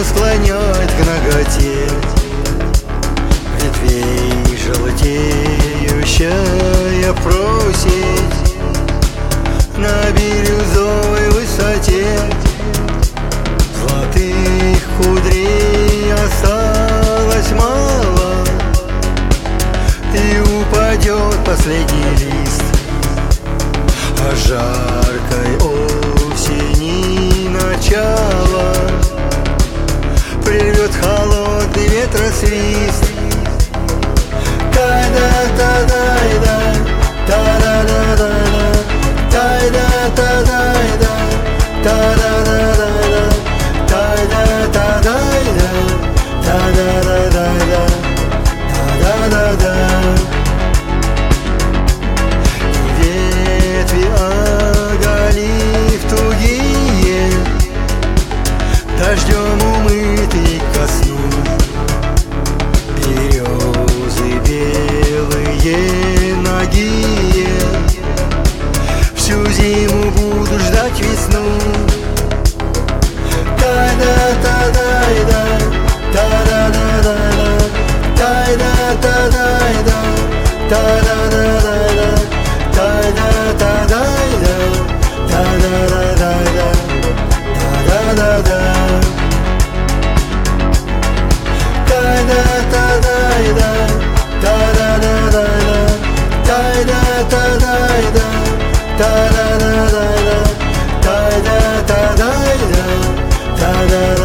склоняет к наготе. Ветвей желтеющая просить на бирюзовой высоте. Золотых кудрей осталось мало, и упадет последний лист. А жаркой осени начало прервет холодный ветросвист. Тай-да-та-дай-да, та-да-да-да-да, тай-да-та-дай-да, та-да-да-да-да, тай-да-та-дай-да, та-да-да-да-да, та-да-да-да. Ветви оголив тугие, дождем умытый ко сну. Березы белые, нагие, всю зиму буду ждать весну. Тай-да-та-дай-да, та-да-да-да-да, тай-да-та-дай-да, та-да-да-да-да, тай-да-та-дай-да, та-да-да-да-да, та-да-да-да. Тай-да-та-дай-да, та-да-да-да-да, тай-да-та-дай-да, та-да-да-да-да, тай-да-та-дай-да, та-да-да-да.